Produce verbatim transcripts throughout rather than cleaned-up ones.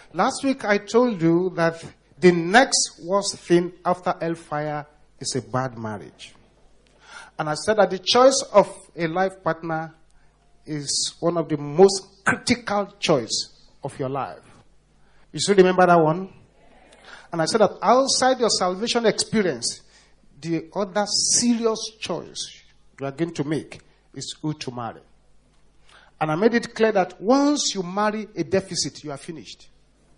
Last week I told you that the next worst thing after hellfire is a bad marriage. And I said that the choice of a life partner is one of the most critical choice of your life. You still remember that one? And I said that outside your salvation experience, the other serious choice you are going to make is who to marry. And I made it clear that once you marry a deficit, you are finished.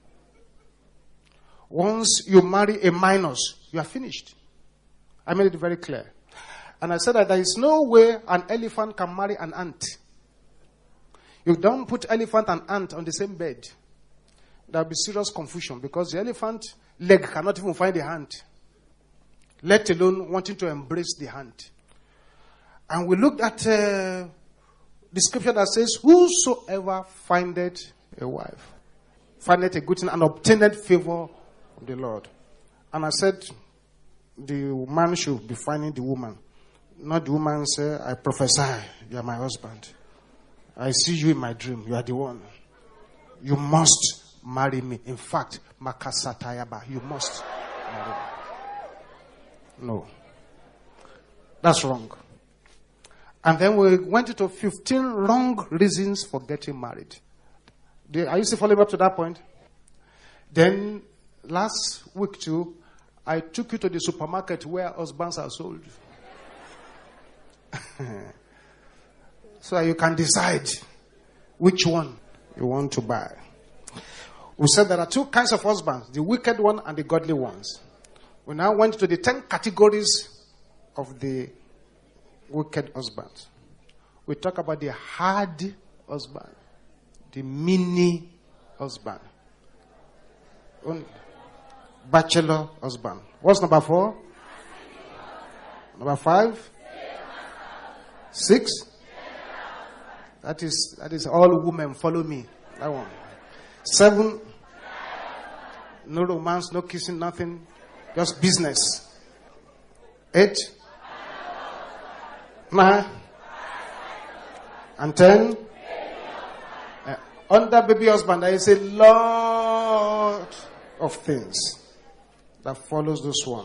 Once you marry a minus, you are finished. I made it very clear. And I said that there is no way an elephant can marry an ant. You don't put elephant and ant on the same bed. There will be serious confusion because the elephant leg cannot even find the hand, let alone wanting to embrace the hand. And we looked at uh, the scripture that says, whosoever findeth a wife, findeth a good thing and obtaineth favor of the Lord. And I said, the man should be finding the woman. Not the woman say, I prophesy, you are my husband. I see you in my dream, you are the one. You must marry me. In fact, Makasatayaba, you must marry me. No. That's wrong. And then we went into fifteen wrong reasons for getting married. Are you still following up to that point? Then, last week too, I took you to the supermarket where husbands are sold. So you can decide which one you want to buy. We said there are two kinds of husbands, the wicked one and the godly ones. We now went to the ten categories of the wicked husbands. We talk about the hard husband, the mini husband, bachelor husband. What's number four? Number five? Six? That is that is all women. Follow me. That one. Seven? No romance, no kissing, nothing. Just business. Eight? Nine? And ten? Uh, under baby husband, there is a lot of things that follows this one.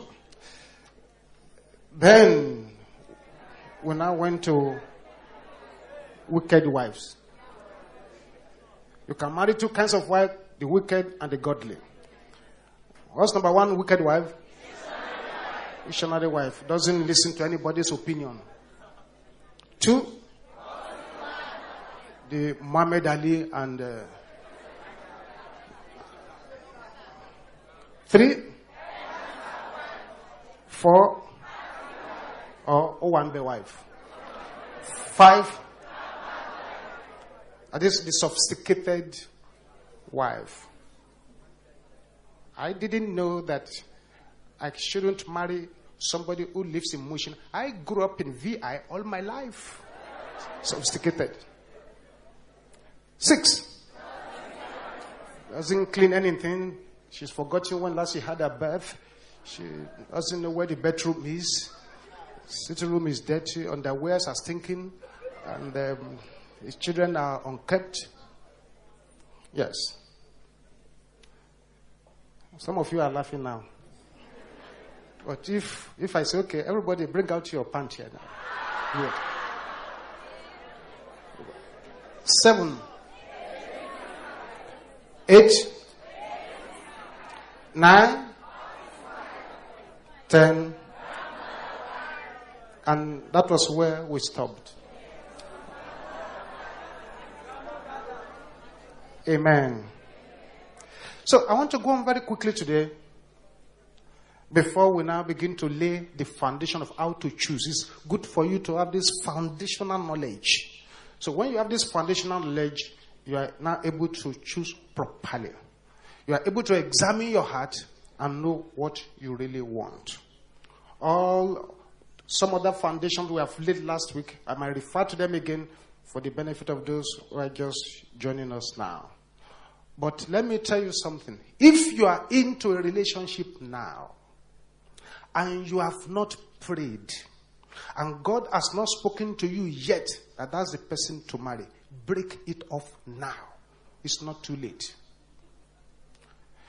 Then, we now went to wicked wives. You can marry two kinds of wives, the wicked and the godly. What's number one wicked wife? Missionary wife. Doesn't listen to anybody's opinion. Two, the Muhammad Ali and uh, three, four, or Owambe wife. Five, that is the sophisticated wife. I didn't know that I shouldn't marry somebody who lives in Mushin. I grew up in V I all my life. Sophisticated. Six. Doesn't clean anything. She's forgotten when last she had her bath. She doesn't know where the bedroom is. Sitting room is dirty. Underwears are stinking. And um, his children are unkept. Yes. Some of you are laughing now. But if if I say, okay, everybody bring out your pant here now. Here. Seven. Eight. Nine. Ten. And that was where we stopped. Amen. So I want to go on very quickly today before we now begin to lay the foundation of how to choose. It's good for you to have this foundational knowledge. So when you have this foundational knowledge, you are now able to choose properly. You are able to examine your heart and know what you really want. All some other foundations we have laid last week, I might refer to them again for the benefit of those who are just joining us now. But let me tell you something. If you are into a relationship now, and you have not prayed, and God has not spoken to you yet that that's the person to marry, break it off now. It's not too late.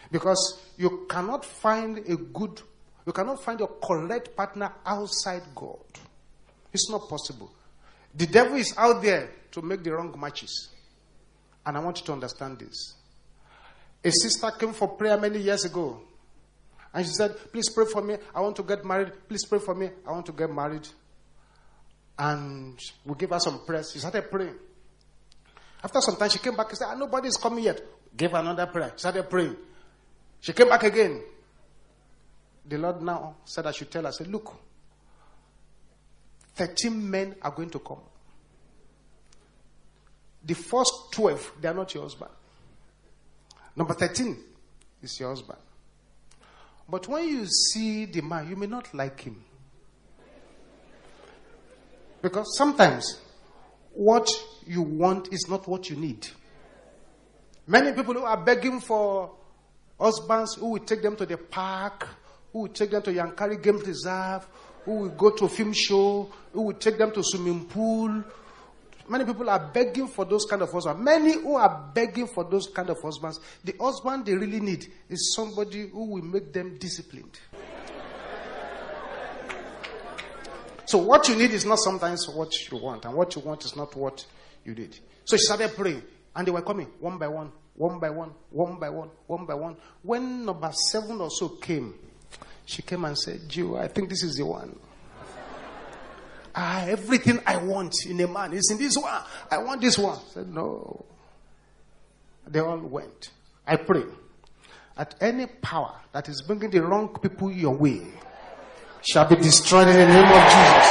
Because you cannot find a good, you cannot find a correct partner outside God. It's not possible. The devil is out there to make the wrong matches. And I want you to understand this. A sister came for prayer many years ago. And she said, please pray for me. I want to get married. Please pray for me. I want to get married. And we gave her some prayers. She started praying. After some time, she came back and said, ah, nobody is coming yet. Gave her another prayer. She started praying. She came back again. The Lord now said I should tell her, I said, look, thirteen men are going to come. The first twelve, they are not your husband. Number thirteen is your husband. But when you see the man, you may not like him. Because sometimes what you want is not what you need. Many people who are begging for husbands who will take them to the park, who will take them to Yankari Game Reserve, who will go to a film show, who will take them to swimming pool. Many people are begging for those kind of husbands. Many who are begging for those kind of husbands, the husband they really need is somebody who will make them disciplined. So what you need is not sometimes what you want, and what you want is not what you need. So she started praying, and they were coming one by one, one by one, one by one, one by one. When number seven or so came, she came and said, Joe, I think this is the one. Ah, everything I want in a man is in this one. I want this one. I said, no. They all went. I pray that any power that is bringing the wrong people your way shall be destroyed in the name of Jesus.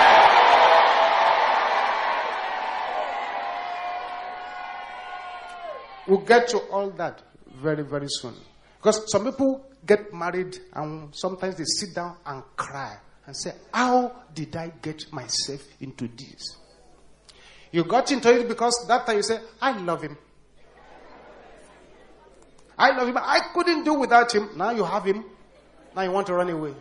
We'll get to all that very, very soon. Because some people get married and sometimes they sit down and cry and say, how did I get myself into this? You got into it because that time you say, I love him. I love him. I couldn't do without him. Now you have him. Now you want to run away.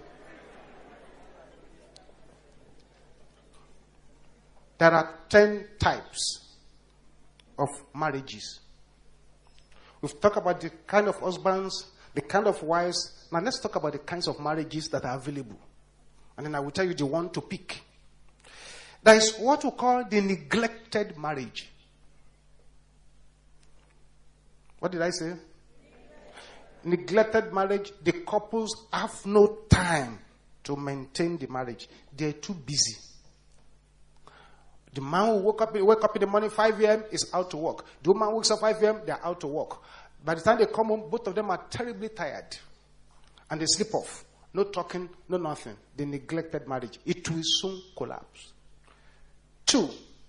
There are ten types of marriages. We've talked about the kind of husbands, the kind of wives. Now let's talk about the kinds of marriages that are available. And then I will tell you the one to pick. There is what we call the neglected marriage. What did I say? Neglected marriage. The couples have no time to maintain the marriage. They're too busy. The man who woke up, wake up in the morning five a.m. is out to work. The woman wakes up five a.m., they're out to work. By the time they come home, both of them are terribly tired. And they sleep off. No talking, no nothing. The neglected marriage. It will soon collapse. Two,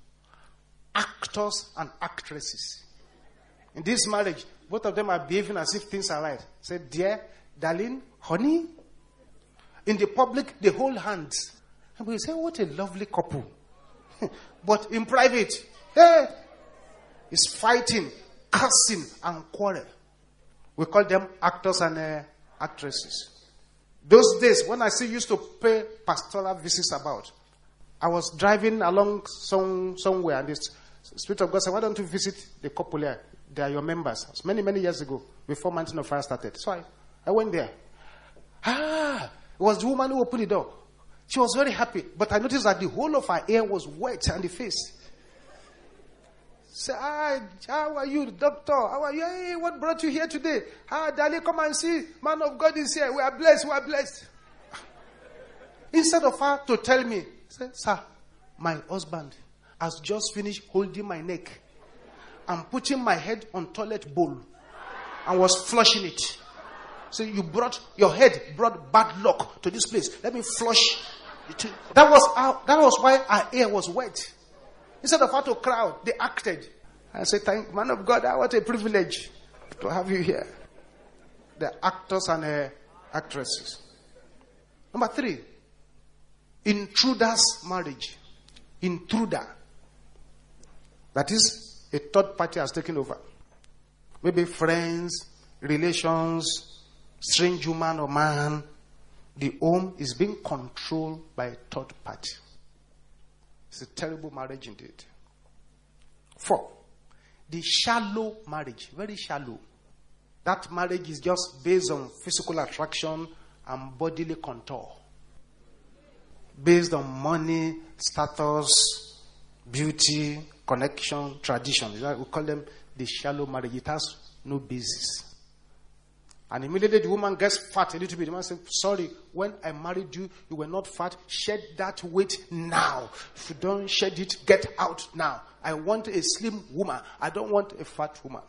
actors and actresses. In this marriage, both of them are behaving as if things are right. Say, dear, darling, honey. In the public, they hold hands. And we say, what a lovely couple. But in private, hey, it's fighting, cursing, and quarrel. We call them actors and uh, actresses. Those days, when I still used to pay pastoral visits about, I was driving along some, somewhere, and the Spirit of God said, why don't you visit the couple here? They are your members. It was many, many years ago, before Mountain of Fire started. So I, I went there. Ah, it was the woman who opened the door. She was very happy, but I noticed that the whole of her hair was wet on the face. Say, ah, how are you, doctor? How are you? Hey, what brought you here today? Ah, darling, come and see. Man of God is here. We are blessed. We are blessed. Instead of her to tell me, say, sir, my husband has just finished holding my neck and putting my head on toilet bowl and was flushing it. So you brought, your head brought bad luck to this place. Let me flush it. That was how, that was why our hair was wet. Instead of her to crowd, they acted. I said, thank man of God, what a privilege to have you here. The actors and uh, actresses. Number three, intruders marriage. Intruder. That is, a third party has taken over. Maybe friends, relations, strange woman or man. The home is being controlled by a third party. It's a terrible marriage indeed. Four, the shallow marriage. Very shallow. That marriage is just based on physical attraction and bodily contour. Based on money, status, beauty, connection, tradition. We call them the shallow marriage. It has no basis. And immediately the woman gets fat a little bit. The man says, sorry, when I married you, you were not fat. Shed that weight now. If you don't shed it, get out now. I want a slim woman. I don't want a fat woman.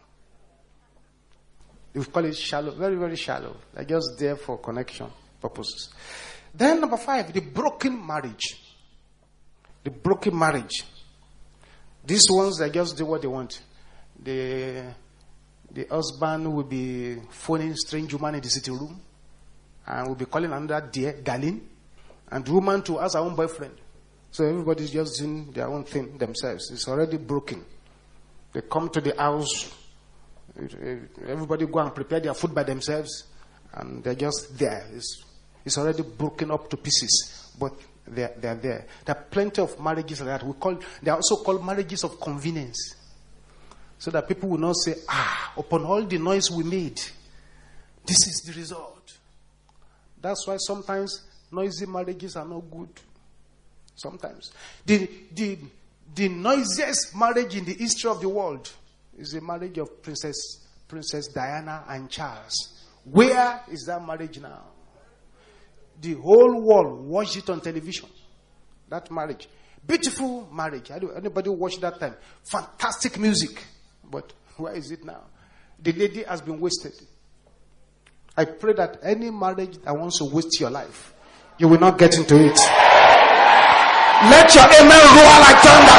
We call it shallow, very, very shallow. They're just there for connection purposes. Then number five, the broken marriage. The broken marriage. These ones, they just do what they want. The, the husband will be phoning strange woman in the sitting room and will be calling another dear, darling, and the woman to ask her own boyfriend. So everybody's just doing their own thing themselves. It's already broken. They come to the house, everybody go and prepare their food by themselves, and they're just there. It's, it's already broken up to pieces, but they're, they're there. There are plenty of marriages like that. We call, they are also called marriages of convenience. So that people will not say, ah, upon all the noise we made, this is the result. That's why sometimes noisy marriages are not good. Sometimes. The, the, the noisiest marriage in the history of the world is the marriage of Princess, Princess Diana and Charles. Where is that marriage now? The whole world watched it on television. That marriage. Beautiful marriage. Anybody watch that time? Fantastic music. But where is it now? The lady has been wasted. I pray that any marriage that wants to waste your life, you will not get into it. Let your amen roar like thunder.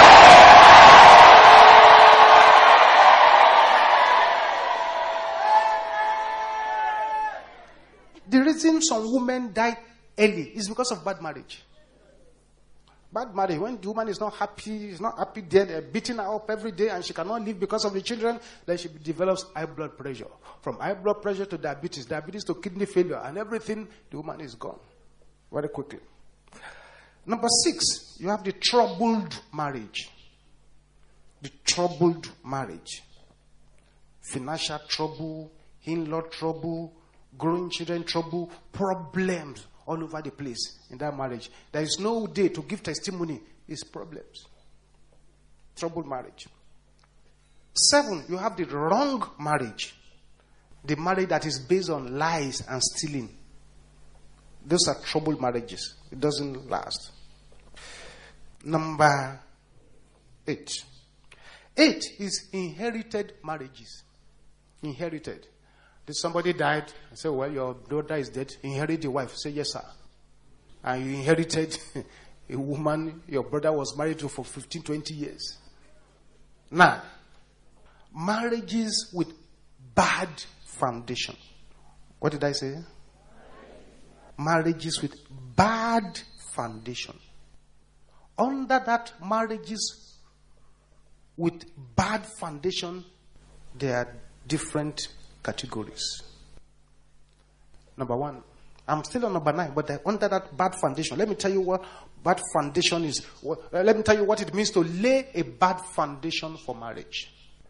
The reason some women die early is because of bad marriage. Bad marriage, when the woman is not happy, is not happy there, they're beating her up every day and she cannot live because of the children, then she develops high blood pressure. From high blood pressure to diabetes, diabetes to kidney failure, and everything, the woman is gone very quickly. Number six, you have the troubled marriage. The troubled marriage. Financial trouble, in-law trouble, growing children trouble, problems all over the place in that marriage. There is no day to give testimony. It's problems. Troubled marriage. Seven, you have the wrong marriage. The marriage that is based on lies and stealing. Those are troubled marriages. It doesn't last. Number eight. Eight is inherited marriages. Inherited. Did somebody died? I say, well, your daughter is dead. Inherit the wife. Say, yes, sir. And you inherited a woman your brother was married to for fifteen, twenty years. Now, marriages with bad foundation. What did I say? Marriages with bad foundation. Under that marriages with bad foundation, there are different categories. Number one, I'm still on number nine, but under that bad foundation, let me tell you what bad foundation is. What, uh, let me tell you what it means to lay a bad foundation for marriage.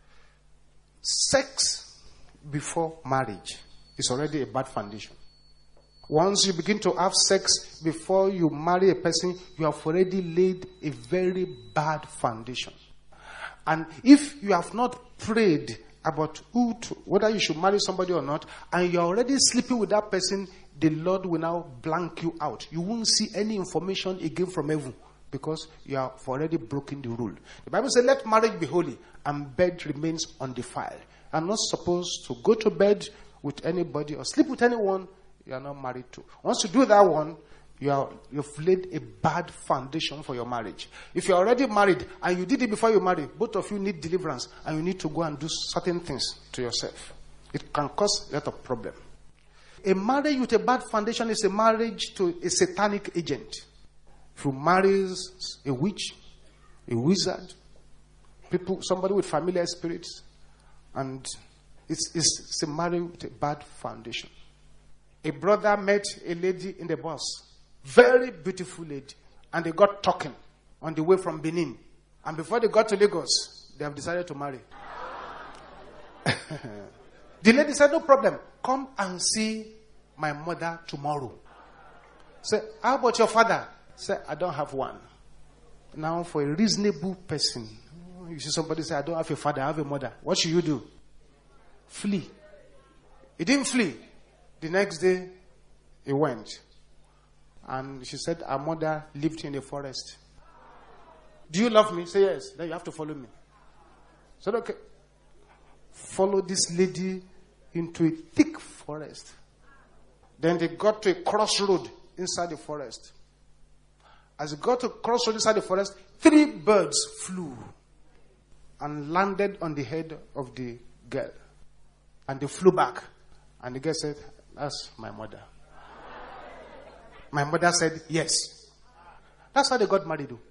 Sex before marriage is already a bad foundation. Once you begin to have sex before you marry a person, you have already laid a very bad foundation. And if you have not prayed about who to, whether you should marry somebody or not, and you're already sleeping with that person, the Lord will now blank you out. You won't see any information again from heaven because you have already broken the rule. The Bible says, let marriage be holy and bed remains undefiled. I'm not supposed to go to bed with anybody or sleep with anyone you are not married to. Once you do that one, you are, you've laid a bad foundation for your marriage. If you're already married and you did it before you married, both of you need deliverance and you need to go and do certain things to yourself. It can cause a lot of problem. A marriage with a bad foundation is a marriage to a satanic agent. If you marry a witch, a wizard, people, somebody with familiar spirits, and it's, it's, it's a marriage with a bad foundation. A brother met a lady in the bus. Very beautiful lady. And they got talking on the way from Benin. And before they got to Lagos, they have decided to marry. The lady said, no problem. Come and see my mother tomorrow. Say, how about your father? Say, I don't have one. Now, for a reasonable person, you see somebody say, I don't have a father, I have a mother. What should you do? Flee. He didn't flee. The next day, he went. And she said, our mother lived in the forest. Do you love me? Say yes. Then you have to follow me. So, okay. Follow this lady into a thick forest. Then they got to a crossroad inside the forest. As they got to a crossroad inside the forest, three birds flew and landed on the head of the girl. And they flew back. And the girl said, that's my mother. My mother said, yes. That's how they got married. Though.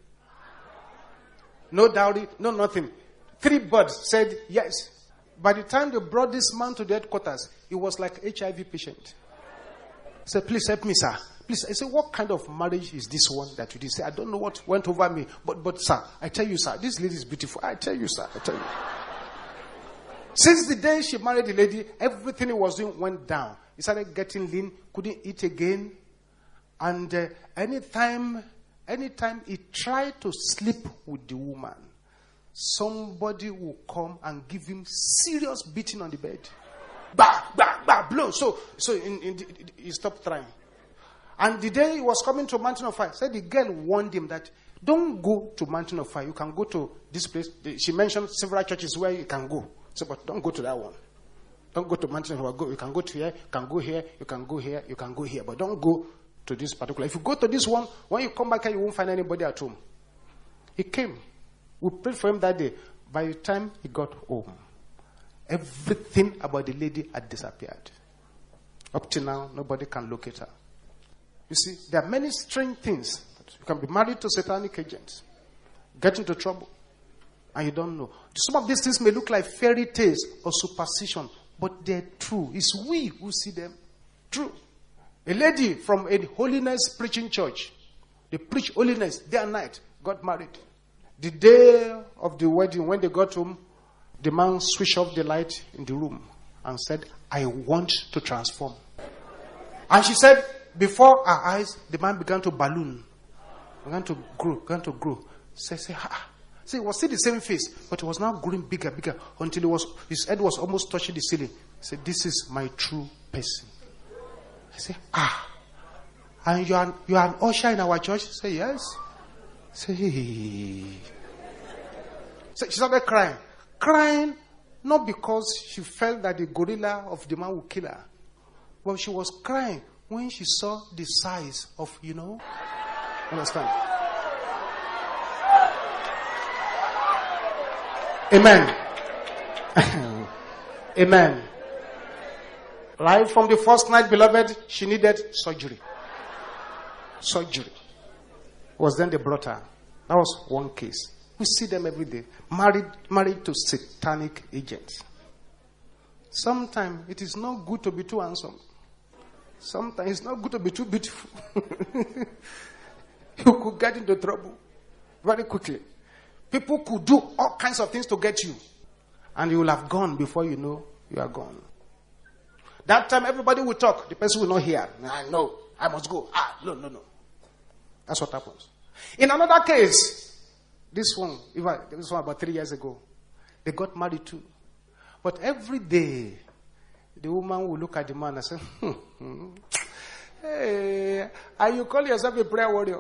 No dowry, no nothing. Three birds said, yes. By the time they brought this man to the headquarters, he was like H I V patient. He said, please help me, sir. Please. I said, what kind of marriage is this one that you did? Say, I don't know what went over me. But, but, sir, I tell you, sir, this lady is beautiful. I tell you, sir, I tell you. Since the day she married the lady, everything he was doing went down. He started getting lean, couldn't eat again. And uh, anytime, anytime he tried to sleep with the woman, somebody will come and give him serious beating on the bed. Bah, bah, bah, blow. So, so in, in the, he stopped trying. And the day he was coming to Mountain of Fire, said the girl warned him that don't go to Mountain of Fire. You can go to this place. She mentioned several churches where you can go. So, but don't go to that one. Don't go to Mountain of Fire. Go. You can go to here. You can go here. You can go here. You can go here. But don't go to this particular. If you go to this one, when you come back here, you won't find anybody at home. He came. We prayed for him that day. By the time he got home, everything about the lady had disappeared. Up to now, nobody can locate her. You see, there are many strange things. You can be married to satanic agents, get into trouble, and you don't know. Some of these things may look like fairy tales or superstition, but they're true. It's we who see them. True. A lady from a holiness preaching church, they preach holiness day and night, got married. The day of the wedding, when they got home, the man switched off the light in the room and said, I want to transform. And she said, before her eyes, the man began to balloon. Began to grow, began to grow. Say, say, ah. See, it was still the same face, but it was now growing bigger, bigger, until it was, his head was almost touching the ceiling. He said, this is my true person. I said, ah. And you are, you are an usher in our church? Say, yes. Say, hey. So she started crying. Crying, not because she felt that the gorilla of the man would kill her. But she was crying when she saw the size of, you know. Understand? Amen. Amen. Right from the first night, beloved, she needed surgery. Surgery. It was then they brought her. That was one case. We see them every day. Married, married to satanic agents. Sometimes it is not good to be too handsome. Sometimes it's not good to be too beautiful. You could get into trouble very quickly. People could do all kinds of things to get you. And you will have gone before you know you are gone. That time everybody will talk. The person will not hear. I know. I must go. Ah, no, no, no. That's what happens. In another case, this one, even this one about three years ago, they got married too. But every day, the woman will look at the man and say, hmm, hmm, hey, and you call yourself a prayer warrior?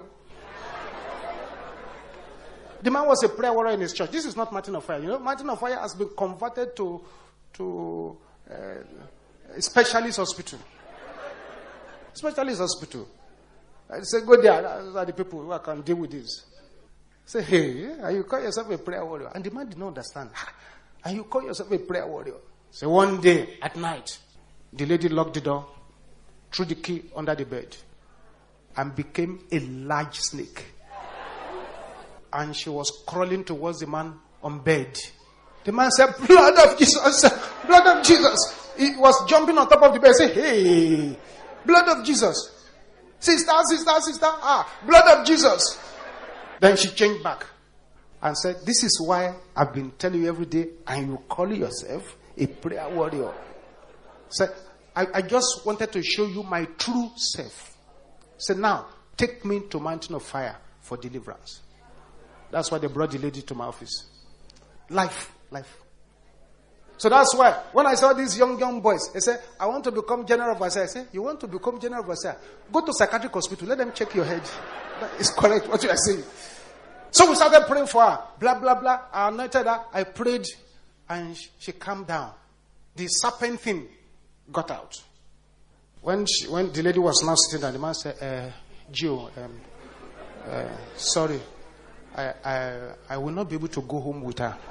The man was a prayer warrior in his church. This is not Mountain of Fire. You know, Mountain of Fire has been converted to, to uh, a specialist hospital. Specialist hospital. I say, go there. Those are the people who can deal with this. Say, hey, and you call yourself a prayer warrior? And the man did not understand. And you call yourself a prayer warrior? So one day at night, the lady locked the door, threw the key under the bed, and became a large snake. And she was crawling towards the man on bed. The man said, blood of Jesus, blood of Jesus. He was jumping on top of the bed, say, hey, blood of Jesus. Sister, sister, sister, ah, blood of Jesus. Then she changed back and said, this is why I've been telling you every day, and you call yourself a prayer warrior. Say, I, I just wanted to show you my true self. Say, now, take me to mountain of fire for deliverance. That's why they brought the lady to my office. Life, life. So that's why, when I saw these young, young boys, they said, I want to become general overseer. I said, you want to become general overseer? Go to psychiatric hospital, let them check your head. That is correct, what you are saying. So we started praying for her. Blah, blah, blah. I anointed her. I prayed, and she calmed down. The serpent thing got out. When she, when the lady was now sitting there, the man said, uh, Gio, um, uh, sorry, I, I, I will not be able to go home with her.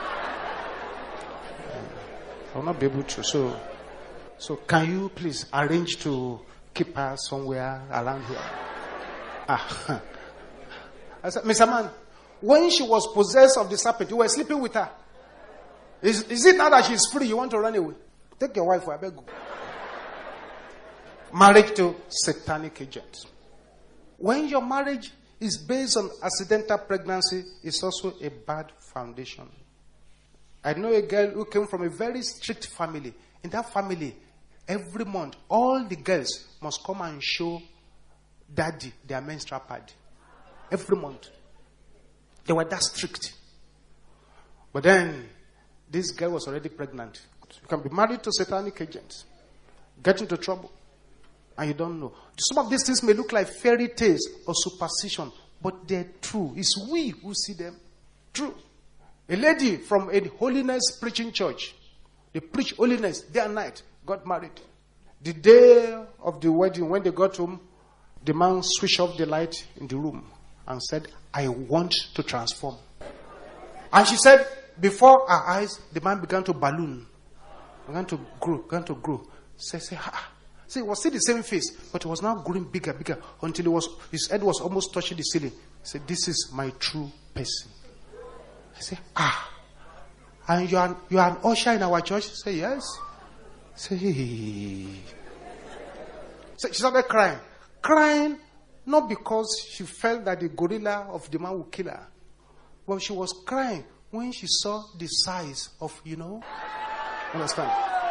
I will not be able to. So, so can you please arrange to keep her somewhere around here? Ah. I said, Mister Man, when she was possessed of the serpent, you were sleeping with her. Is, is it now that she's free, you want to run away? Take your wife, I beg you. Marriage to satanic agents. When your marriage is based on accidental pregnancy, it's also a bad foundation. I know a girl who came from a very strict family. In that family, every month, all the girls must come and show daddy their menstrual pad. Every month. They were that strict. But then, this girl was already pregnant. You can be married to satanic agents. Get into trouble. And you don't know. Some of these things may look like fairy tales or superstition, but they're true. It's we who see them. True. A lady from a holiness preaching church, they preach holiness day and night, got married. The day of the wedding, when they got home, the man switched off the light in the room and said, I want to transform. And she said, before her eyes, the man began to balloon. Began to grow, began to grow. Say, say, ah. See, it was still the same face, but it was now growing bigger, bigger, until it was, his head was almost touching the ceiling. He said, this is my true person. I said, ah. And you are, you are an usher in our church? I said, yes. I said, hey. So she started crying. Crying, not because she felt that the gorilla of the man would kill her, but she was crying when she saw the size of, you know, understand?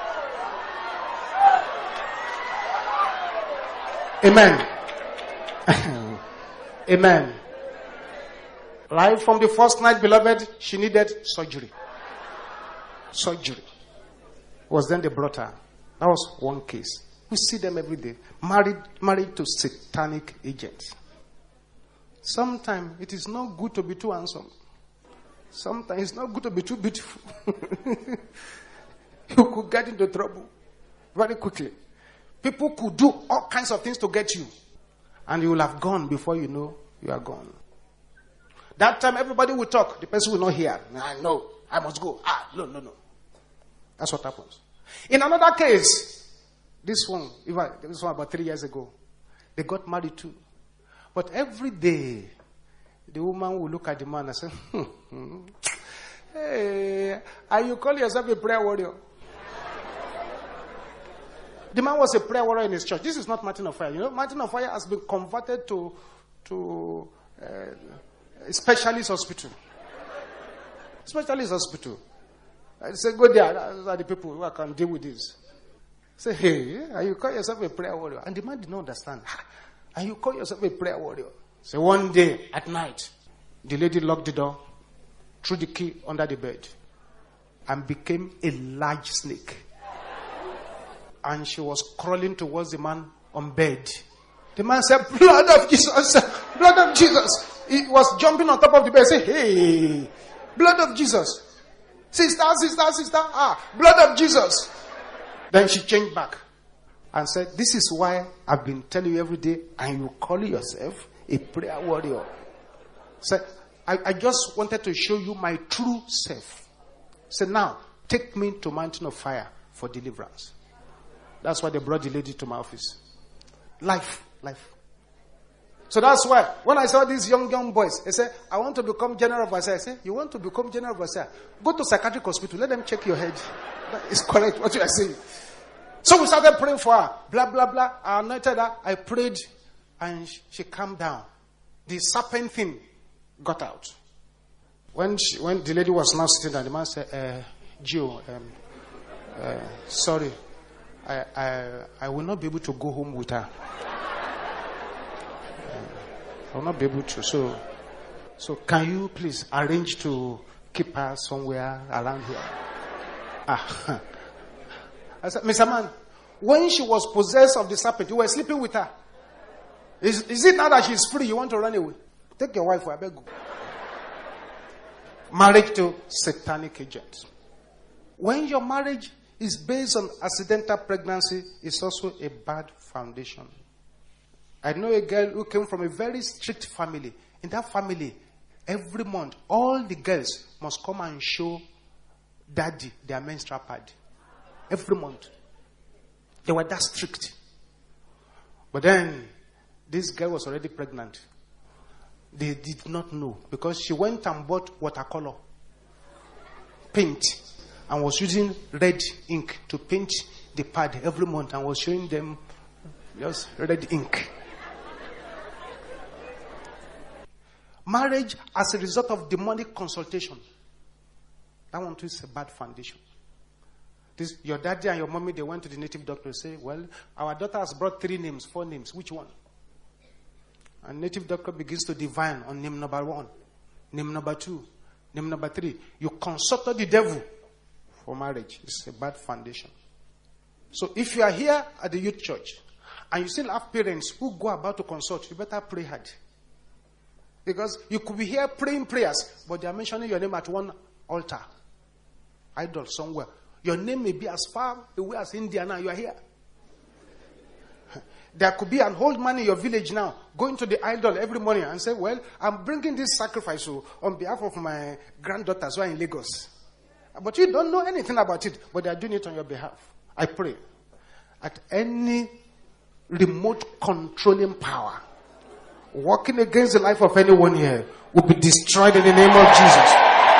Amen. Amen. Right from the first night, beloved, she needed surgery. Surgery. Was then they brought her. That was one case. We see them every day. Married, married to satanic agents. Sometimes it is not good to be too handsome. Sometimes it's not good to be too beautiful. You could get into trouble very quickly. People could do all kinds of things to get you. And you will have gone before you know you are gone. That time everybody will talk. The person will not hear. I know. I must go. Ah, no, no, no. That's what happens. In another case, this one, even this one about three years ago, they got married too. But every day, the woman will look at the man and say, hmm, hmm, hey, and you call yourself a prayer warrior? The man was a prayer warrior in his church. This is not Mountain of Fire. You know, Mountain of Fire has been converted to to uh, a specialist hospital. Specialist hospital. I say, go there. Those are the people who can deal with this. Say, hey, and you call yourself a prayer warrior? And the man did not understand. And you call yourself a prayer warrior? So one day at night, the lady locked the door, threw the key under the bed, and became a large snake. And she was crawling towards the man on bed. The man said, blood of Jesus, blood of Jesus. He was jumping on top of the bed, say, hey, blood of Jesus. Sister, sister, sister, ah, blood of Jesus. Then she changed back and said, this is why I've been telling you every day, and you call yourself a prayer warrior. Said, I, I just wanted to show you my true self. Said, now, take me to mountain of fire for deliverance. That's why they brought the lady to my office. Life, life. So that's why, when I saw these young, young boys, they said, I want to become general overseer. I said, you want to become general overseer? Go to psychiatric hospital, let them check your head. That is correct, what you are saying. So we started praying for her. Blah, blah, blah. I anointed her. I prayed, and she calmed down. The serpent thing got out. When she, when the lady was now sitting there, the man said, uh, Gio, um, uh, sorry, I, I, I will not be able to go home with her. I will not be able to. So, so can you please arrange to keep her somewhere around here? Ah. I said, Mister Man, when she was possessed of the serpent, you were sleeping with her. Is, is it now that she's free, you want to run away? Take your wife, I beg you. Marriage to satanic agents. When your marriage is based on accidental pregnancy, it's also a bad foundation. I know a girl who came from a very strict family. In that family, every month, all the girls must come and show daddy their menstrual pad. Every month. They were that strict. But then, this girl was already pregnant. They did not know because she went and bought watercolor paint and was using red ink to paint the pad every month and was showing them just red ink. Marriage as a result of demonic consultation. That one too is a bad foundation. This, your daddy and your mommy, they went to the native doctor and say, well, our daughter has brought three names, four names. Which one? And native doctor begins to divine on name number one, name number two, name number three. You consulted the devil for marriage. It's a bad foundation. So if you are here at the youth church and you still have parents who go about to consult, you better pray hard. Because you could be here praying prayers, but they are mentioning your name at one altar, idol somewhere. Your name may be as far away as India now. You are here. There could be an old man in your village now going to the idol every morning and say, well, I'm bringing this sacrifice on behalf of my granddaughters who are in Lagos. But you don't know anything about it, but they are doing it on your behalf. I pray at any remote controlling power working against the life of anyone here will be destroyed in the name of Jesus.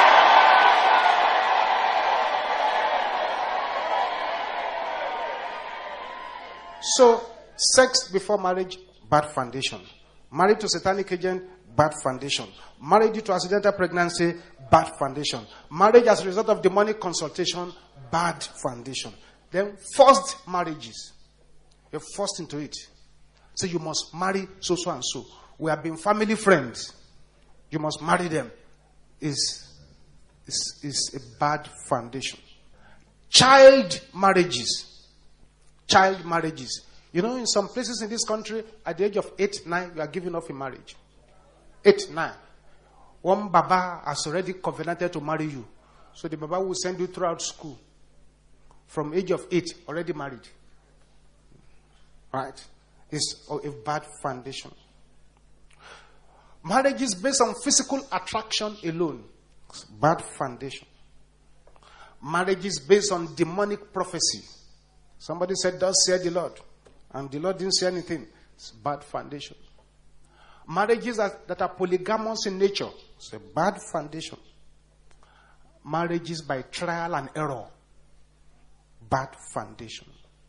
So, sex before marriage, bad foundation. Married to satanic agent, bad foundation. Marriage due to accidental pregnancy, bad foundation. Marriage as a result of demonic consultation, bad foundation. Then forced marriages. You're forced into it. So you must marry so, so, and so. We have been family friends. You must marry them. Is is is a bad foundation. Child marriages. Child marriages. You know, in some places in this country, at the age of eight, nine, you are giving off in marriage. Eight, nine. One Baba has already covenanted to marry you. So the Baba will send you throughout school. From age of eight, already married. Right? It's a bad foundation. Marriage is based on physical attraction alone. It's bad foundation. Marriage is based on demonic prophecy. Somebody said, thus said the Lord. And the Lord didn't say anything. It's bad foundation. Marriages that, that are polygamous in nature. It's a bad foundation. Marriages by trial and error. Bad foundation.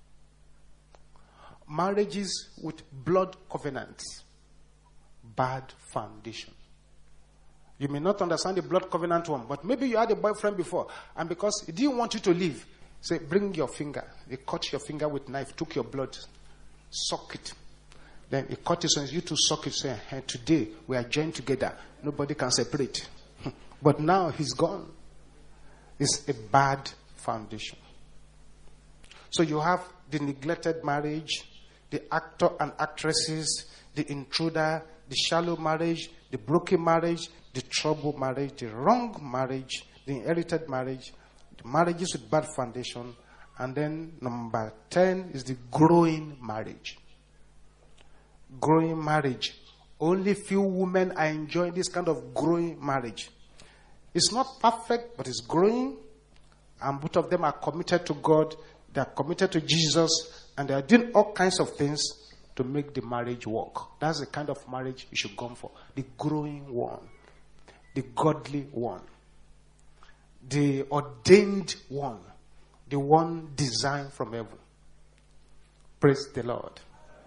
Marriages with blood covenants. Bad foundation. You may not understand the blood covenant one, but maybe you had a boyfriend before, and because he didn't want you to leave, say, bring your finger. He cut your finger with knife, took your blood, suck it. Then he cut his hands, you to suck it, say, hey, today we are joined together. Nobody can separate. But now he's gone. It's a bad foundation. So you have the neglected marriage, the actor and actresses, the intruder, the shallow marriage, the broken marriage, the troubled marriage, the wrong marriage, the inherited marriage, the marriages with bad foundation, and then number ten is the growing marriage. Growing marriage. Only few women are enjoying this kind of growing marriage. It's not perfect, but it's growing, and both of them are committed to God, they are committed to Jesus, and they are doing all kinds of things to make the marriage work. That's the kind of marriage you should go for. The growing one. The godly one. The ordained one. The one designed from heaven. Praise the Lord.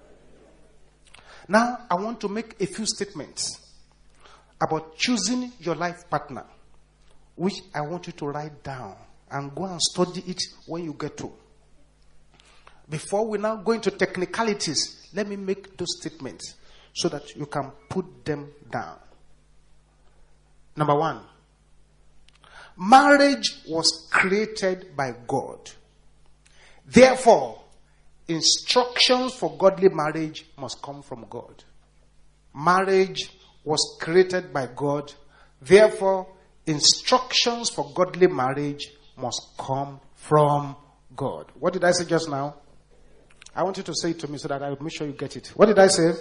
Now, I want to make a few statements about choosing your life partner, which I want you to write down and go and study it when you get to. Before we now go into technicalities, let me make those statements so that you can put them down. Number one, marriage was created by God. Therefore, instructions for godly marriage must come from God. Marriage was created by God. Therefore, instructions for godly marriage must come from God. What did I say just now? I want you to say it to me so that I will make sure you get it. What did I say?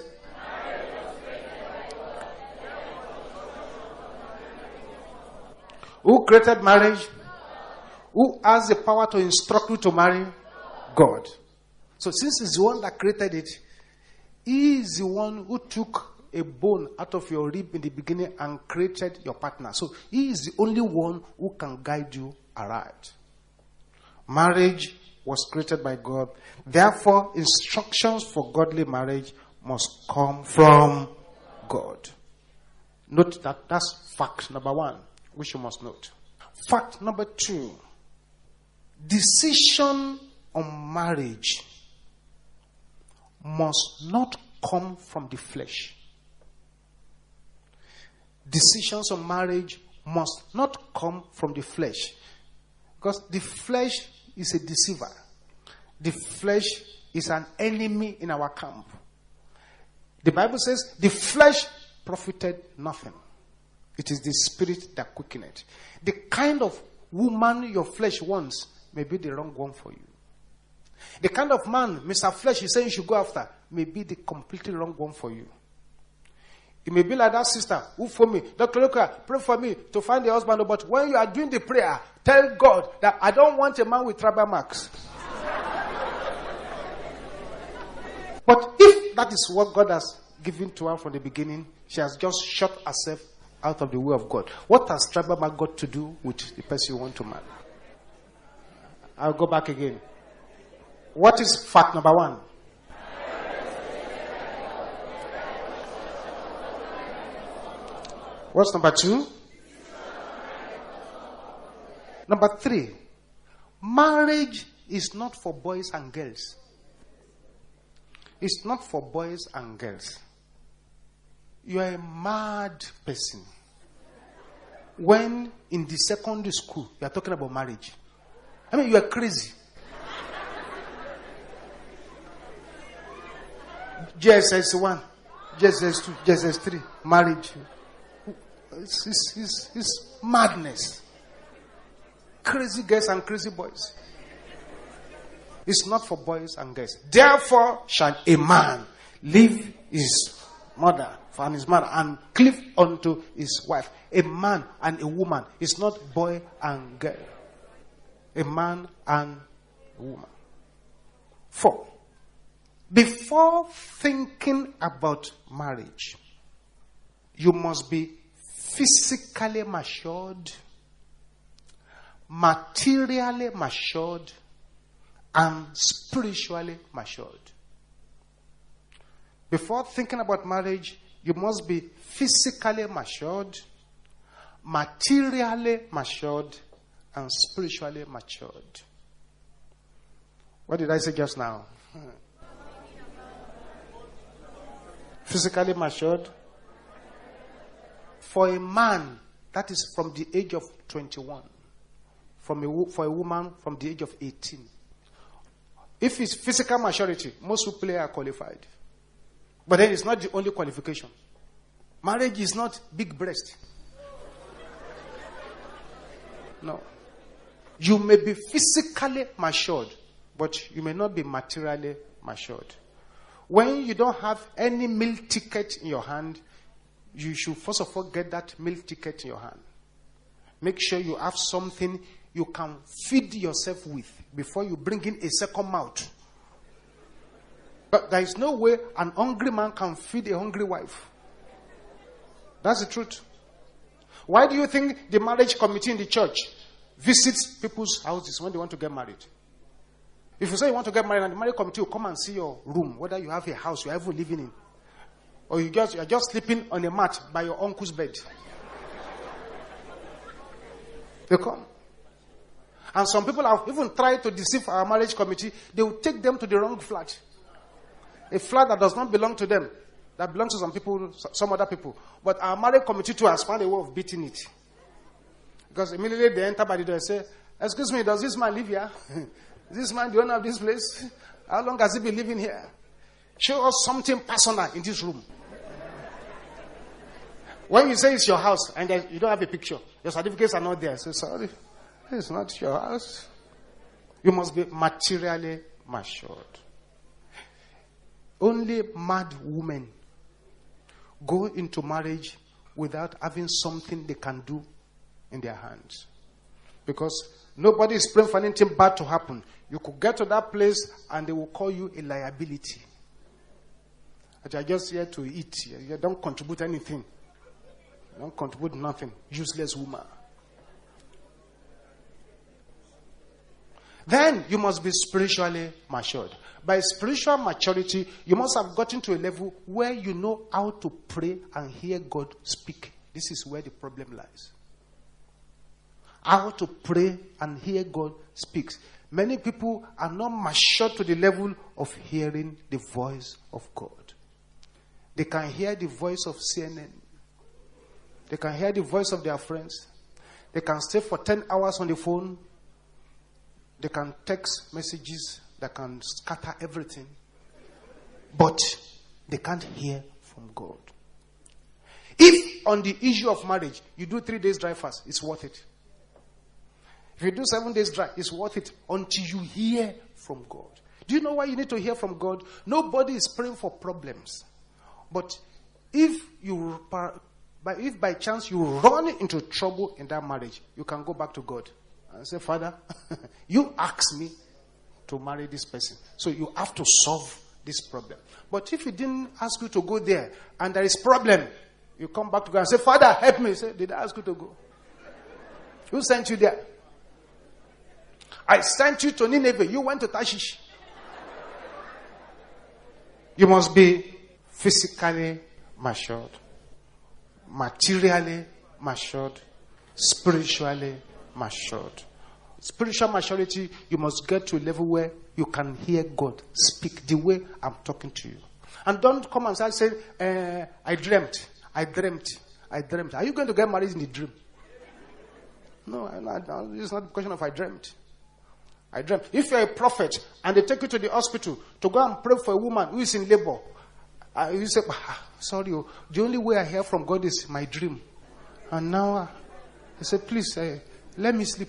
Who created marriage? Who has the power to instruct you to marry? God. So since he's the one that created it, he is the one who took a bone out of your rib in the beginning and created your partner. So he is the only one who can guide you aright. Marriage was created by God. Therefore, instructions for godly marriage must come from God. Note that that's fact number one, which you must note. Fact number two, decision on marriage must not come from the flesh. Decisions on marriage must not come from the flesh. Because the flesh is a deceiver. The flesh is an enemy in our camp. The Bible says the flesh profited nothing. It is the spirit that quickeneth. The kind of woman your flesh wants may be the wrong one for you. The kind of man Mister Flesh is saying you should go after may be the completely wrong one for you. It may be like that sister who for me, Doctor Luca, pray for me to find a husband. But when you are doing the prayer, tell God that I don't want a man with tribal marks. But if that is what God has given to her from the beginning, she has just shut herself out of the way of God. What has tribal mark got to do with the person you want to marry? I'll go back again. What is fact number one? What's number two? Number three, marriage is not for boys and girls. It's not for boys and girls. You are a mad person when in the secondary school you are talking about marriage. I mean, you are crazy. G S S one, G S S two, G S S three, marriage. It's, it's, it's, it's madness. Crazy girls and crazy boys. It's not for boys and girls. Therefore shall a man leave his mother and his mother and cleave unto his wife. A man and a woman is not boy and girl. A man and a woman. Four. Before thinking about marriage, you must be physically matured, materially matured, and spiritually matured. Before thinking about marriage, you must be physically matured, materially matured, and spiritually matured. What did I say just now? Physically matured. For a man, that is from the age of twenty-one. From a, for a woman, from the age of eighteen. If it's physical maturity, most people are qualified. But then it's not the only qualification. Marriage is not big breast. No. You may be physically matured, but you may not be materially matured. When you don't have any meal ticket in your hand, you should first of all get that meal ticket in your hand. Make sure you have something you can feed yourself with before you bring in a second mouth. But there is no way an hungry man can feed a hungry wife. That's the truth. Why do you think the marriage committee in the church visits people's houses when they want to get married? If you say you want to get married, and the marriage committee will come and see your room, whether you have a house you are ever living in, or you just you are just sleeping on a mat by your uncle's bed. They come. And some people have even tried to deceive our marriage committee. They will take them to the wrong flat. A flat that does not belong to them. That belongs to some people, some other people. But our marriage committee too has found a way of beating it. Because immediately they enter by the door and say, excuse me, does this man live here? Is this man the owner of this place? How long has he been living here? Show us something personal in this room. When you say it's your house and you don't have a picture, your certificates are not there. Say, sorry, it's not your house. You must be materially matured. Only mad women go into marriage without having something they can do in their hands. Because nobody is praying for anything bad to happen. You could get to that place and they will call you a liability. But you are just here to eat. You don't contribute anything. You don't contribute nothing. Useless woman. Then you must be spiritually matured. By spiritual maturity, you must have gotten to a level where you know how to pray and hear God speak. This is where the problem lies. How to pray and hear God speak. Many people are not matured to the level of hearing the voice of God. They can hear the voice of C N N. They can hear the voice of their friends. They can stay for ten hours on the phone. They can text messages that can scatter everything. But they can't hear from God. If on the issue of marriage, you do three days dry fast, it's worth it. If you do seven days dry, it's worth it until you hear from God. Do you know why you need to hear from God? Nobody is praying for problems. But if you, if by chance you run into trouble in that marriage, you can go back to God and say, Father, you asked me to marry this person. So you have to solve this problem. But if he didn't ask you to go there and there is problem, you come back to God and say, Father, help me. Say, did I ask you to go? Who sent you there? I sent you to Nineveh. You went to Tarshish. You must be physically matured, materially matured, spiritually matured. Spiritual maturity, you must get to a level where you can hear God speak the way I'm talking to you. And don't come and start saying, uh, I dreamt, I dreamt, I dreamt. Are you going to get married in the dream? No, it's not a question of I dreamt. I dreamt. If you're a prophet and they take you to the hospital to go and pray for a woman who is in labor, uh, you say, ah, sorry, oh, the only way I hear from God is my dream. And now, uh, I say, please, uh, let me sleep.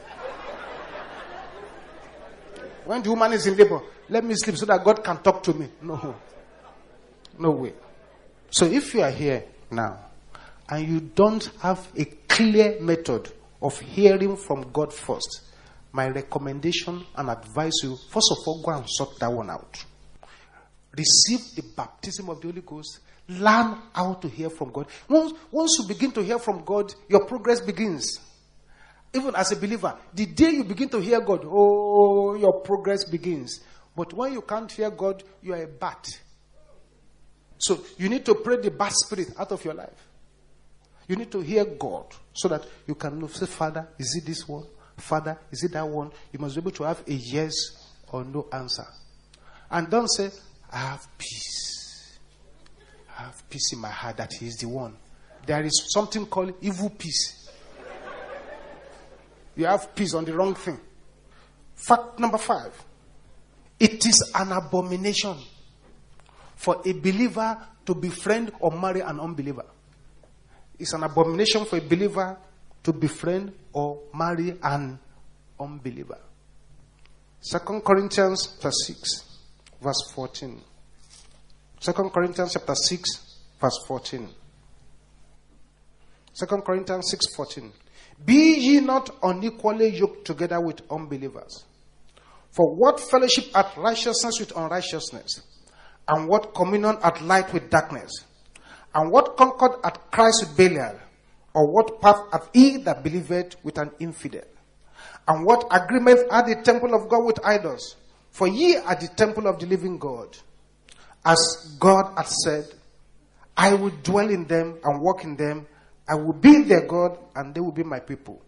When the woman is in labor, let me sleep so that God can talk to me. No. No way. So if you are here now and you don't have a clear method of hearing from God first, my recommendation and advice you, first of all, go and sort that one out. Receive the baptism of the Holy Ghost. Learn how to hear from God. Once, once you begin to hear from God, your progress begins. Even as a believer, the day you begin to hear God, oh, your progress begins. But when you can't hear God, you are a bat. So you need to pray the bat spirit out of your life. You need to hear God so that you can know, say, Father, is it this one? Father, is it that one? You must be able to have a yes or no answer. And don't say, I have peace. I have peace in my heart that he is the one. There is something called evil peace. You have peace on the wrong thing. Fact number five. It is an abomination for a believer to befriend or marry an unbeliever. It's an abomination for a believer to befriend or marry an unbeliever. Second Corinthians chapter six, verse fourteen. Second Corinthians chapter six, verse fourteen. Second Corinthians six, fourteen. Be ye not unequally yoked together with unbelievers. For what fellowship hath righteousness with unrighteousness? And what communion hath light with darkness? And what concord hath Christ with Belial? Or what part hath he that believeth with an infidel? And what agreement hath the temple of God with idols? For ye are the temple of the living God. As God hath said, I will dwell in them and walk in them. I will be their God, and they will be my people.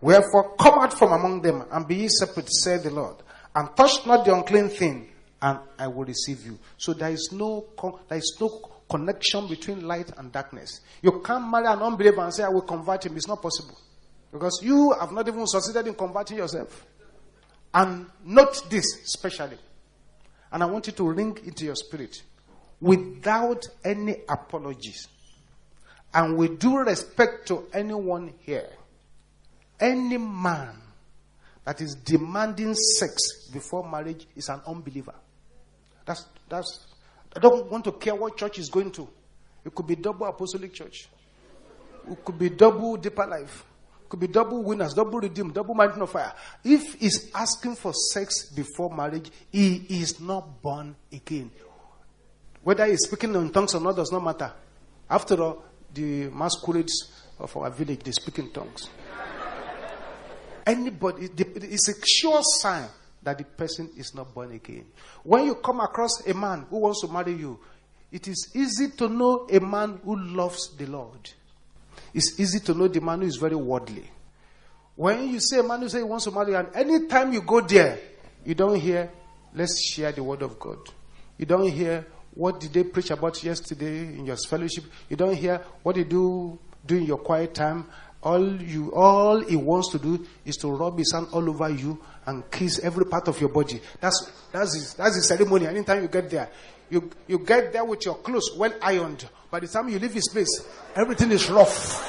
Wherefore, come out from among them, and be ye separate, said the Lord, and touch not the unclean thing, and I will receive you. So there is no there is no connection between light and darkness. You can't marry an unbeliever and say, I will convert him. It's not possible. Because you have not even succeeded in converting yourself. And note this especially. And I want you to ring into your spirit. Without any apologies, and with due respect to anyone here, any man that is demanding sex before marriage is an unbeliever. That's that's. I don't want to care what church is going to. It could be double apostolic church. It could be double deeper life. It could be double winners, double redeemed, double mountain of fire. If he's asking for sex before marriage, he is not born again. Whether he's speaking in tongues or not does not matter. After all, the masquerades of our village, they speak in tongues. Anybody, it's a sure sign that the person is not born again. When you come across a man who wants to marry you, it is easy to know a man who loves the Lord. It's easy to know the man who is very worldly. When you see a man who says he wants to marry you, and anytime you go there, you don't hear, let's share the word of God. You don't hear, what did they preach about yesterday in your fellowship? You don't hear, what did you do in your quiet time? All you, all he wants to do is to rub his hand all over you and kiss every part of your body. That's that's his, that's the ceremony. Anytime you get there, you you get there with your clothes well ironed. By the time you leave his place, everything is rough.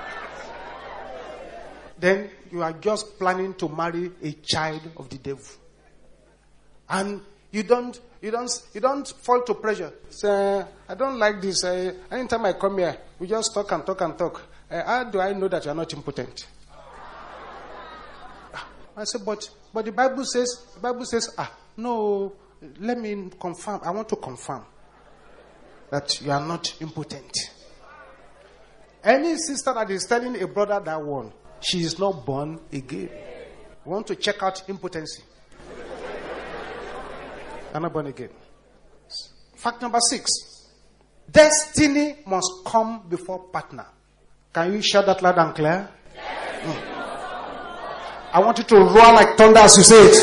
Then you are just planning to marry a child of the devil, and you don't you don't you don't fall to pressure. Say, I don't like this. Uh, anytime I come here, we just talk and talk and talk. Uh, how do I know that you are not impotent? I said, but but the Bible says, the Bible says, ah, no, let me confirm. I want to confirm that you are not impotent. Any sister that is telling a brother that one, she is not born again. We want to check out impotency. I'm not born again. Fact number six. Destiny must come before partner. Can you shout that loud and clear? Mm. I want you to roar like thunder as you say it.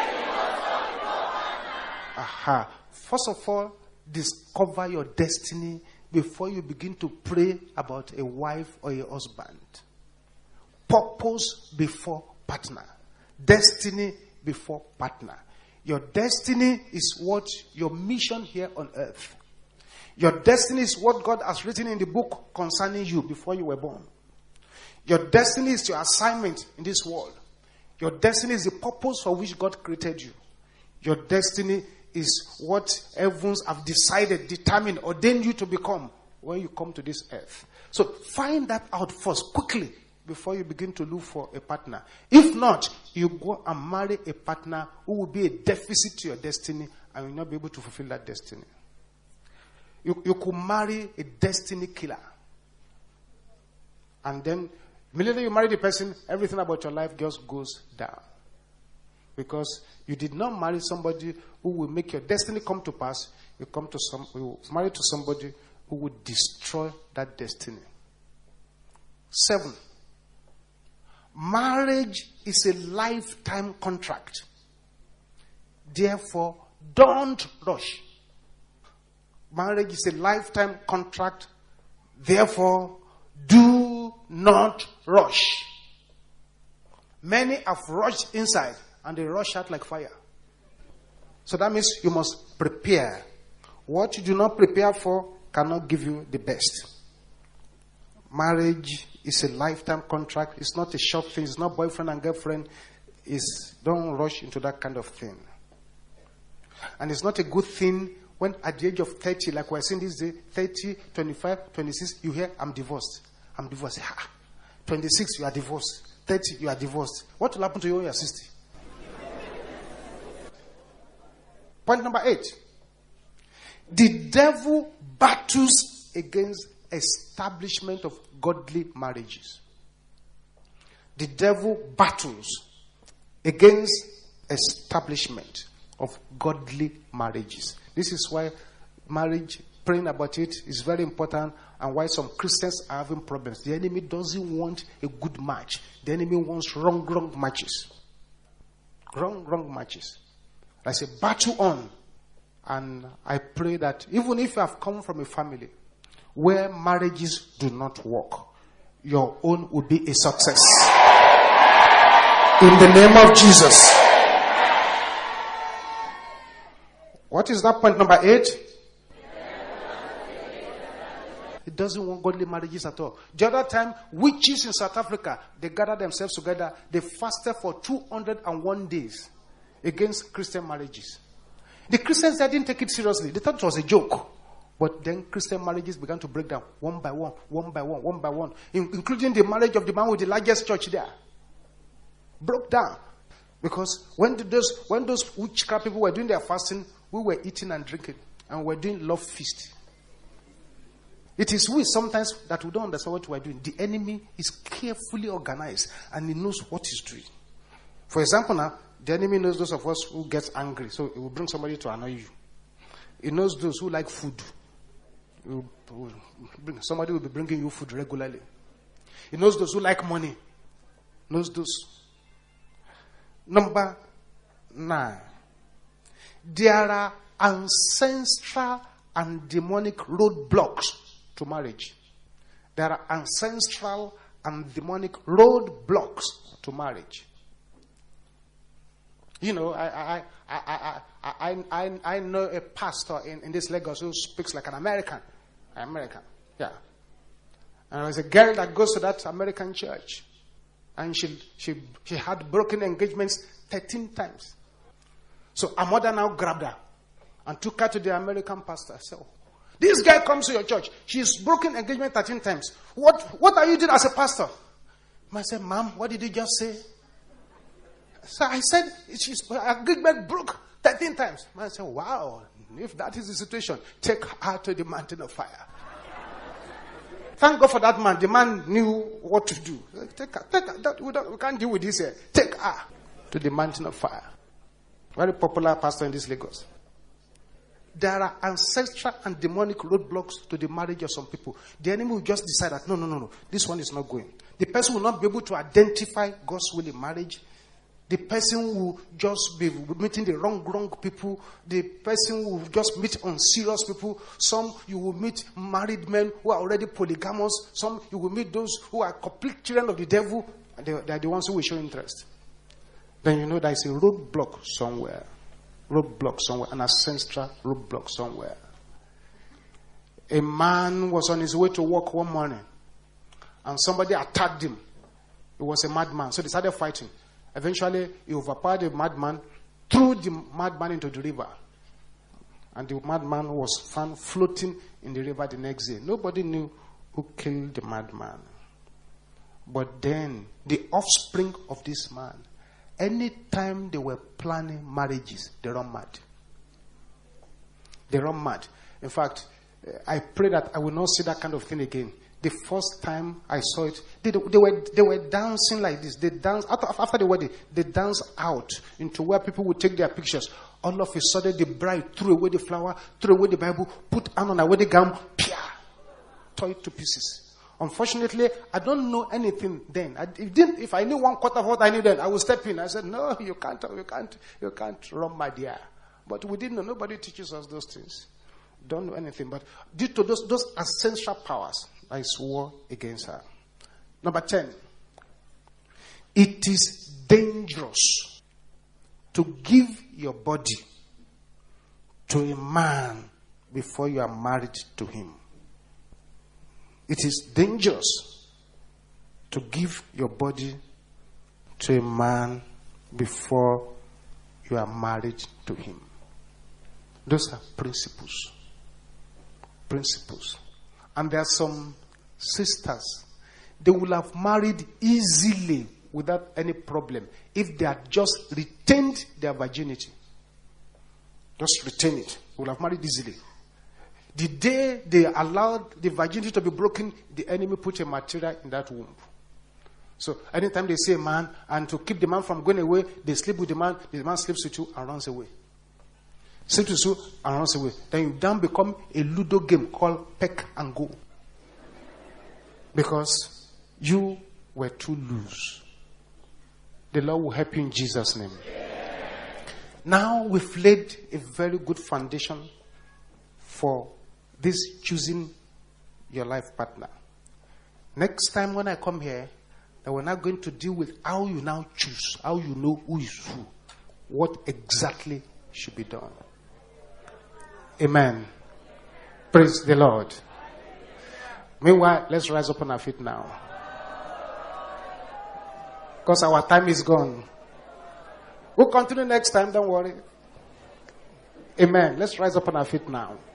Aha. First of all, discover your destiny before you begin to pray about a wife or a husband. Purpose before partner. Destiny before partner. Your destiny is what your mission here on earth. Your destiny is what God has written in the book concerning you before you were born. Your destiny is your assignment in this world. Your destiny is the purpose for which God created you. Your destiny is what heavens have decided, determined, ordained you to become when you come to this earth. So find that out first, quickly, before you begin to look for a partner. If not, you go and marry a partner who will be a deficit to your destiny and will not be able to fulfill that destiny. You, you could marry a destiny killer. And then, immediately you marry the person, everything about your life just goes down. Because you did not marry somebody who will make your destiny come to pass. You come to some, you marry to somebody who will destroy that destiny. Seven. Marriage is a lifetime contract. Therefore, don't rush. Marriage is a lifetime contract. Therefore, do not rush. Many have rushed inside and they rush out like fire. So that means you must prepare. What you do not prepare for cannot give you the best. Marriage is a lifetime contract. It's not a short thing. It's not boyfriend and girlfriend. It's, don't rush into that kind of thing. And it's not a good thing when at the age of thirty, like we're seeing this day, thirty, twenty-five, twenty-six, you hear, I'm divorced. I'm divorced. Ha. twenty-six, you are divorced. thirty, you are divorced. What will happen to you when you are sixty? Point number eight. The devil battles against establishment of godly marriages. The devil battles against establishment of godly marriages. This is why marriage praying about it is very important, and why some Christians are having problems. The enemy doesn't want a good match. The enemy wants wrong, wrong matches. Wrong, wrong matches. I say, battle on. And I pray that even if you have come from a family where marriages do not work, your own will be a success. In the name of Jesus. What is that point number eight? It doesn't want godly marriages at all. The other time, witches in South Africa, they gathered themselves together. They fasted for two hundred one days against Christian marriages. The Christians, they didn't take it seriously. They thought it was a joke. But then Christian marriages began to break down one by one, one by one, one by one, in, including the marriage of the man with the largest church there. Broke down. Because when those, when those witchcraft people were doing their fasting, we were eating and drinking. And we were doing love feast. It is we sometimes that we don't understand what we are doing. The enemy is carefully organized and he knows what he's doing. For example now, the enemy knows those of us who get angry. So he will bring somebody to annoy you. He knows those who like food. He will, he will bring, somebody will be bringing you food regularly. He knows those who like money. He knows those. Number nine. There are ancestral and demonic roadblocks to marriage. There are ancestral and demonic roadblocks to marriage. You know, I I I I I I, I know a pastor in, in this Lagos who speaks like an American. American, yeah. And there was a girl that goes to that American church, and she she she had broken engagements thirteen times. So her mother now grabbed her and took her to the American pastor. So this guy comes to your church. She's broken engagement thirteen times. What what are you doing as a pastor? I said, Ma'am, what did you just say? So I said, she's engagement broke thirteen times. I said, wow, if that is the situation, take her to the mountain of fire. Thank God for that man. The man knew what to do. Take her, take her. That, we, don't, we can't deal with this here. Take her to the mountain of fire. Very popular pastor in this Lagos. There are ancestral and demonic roadblocks to the marriage of some people. The enemy will just decide that, no, no, no, no, this one is not going. The person will not be able to identify God's will in marriage. The person will just be meeting the wrong, wrong people. The person will just meet unserious people. Some you will meet married men who are already polygamous. Some you will meet those who are complete children of the devil. And they, they are the ones who will show interest. Then you know there is a roadblock somewhere. Roadblock somewhere. An ancestral roadblock somewhere. A man was on his way to work one morning. And somebody attacked him. He was a madman. So they started fighting. Eventually, he overpowered the madman, threw the madman into the river. And the madman was found floating in the river the next day. Nobody knew who killed the madman. But then, the offspring of this man, anytime they were planning marriages, they run mad. They run mad. In fact, I pray that I will not see that kind of thing again. The first time I saw it, they, they were they were dancing like this. They danced after, after the wedding. They danced out into where people would take their pictures. All of a sudden, the bride threw away the flower, threw away the Bible, put on on her wedding gown, pia, tore it to pieces. Unfortunately, I don't know anything then. I, if, didn't, if I knew one quarter of what I knew then, I would step in. I said, "No, you can't, you can't, you can't run, my dear." But we didn't know. Nobody teaches us those things. Don't know anything. But due to those those essential powers, I swore against her. Number ten. It is dangerous to give your body to a man before you are married to him. It is dangerous to give your body to a man before you are married to him. Those are principles. Principles. And there are some sisters, they will have married easily without any problem if they had just retained their virginity. Just retain it. They will have married easily. The day they allowed the virginity to be broken, the enemy put a material in that womb. So anytime they see a man, and to keep the man from going away, they sleep with the man, the man sleeps with you and runs away. Sit with you and run away. Then you then become a Ludo game called peck and go. Because you were too loose. The Lord will help you in Jesus' name. Now we've laid a very good foundation for this choosing your life partner. Next time when I come here, then we're not going to deal with how you now choose, how you know who is who, what exactly should be done. Amen. Praise the Lord. Meanwhile, let's rise up on our feet now. Because our time is gone. We'll continue next time, don't worry. Amen. Let's rise up on our feet now.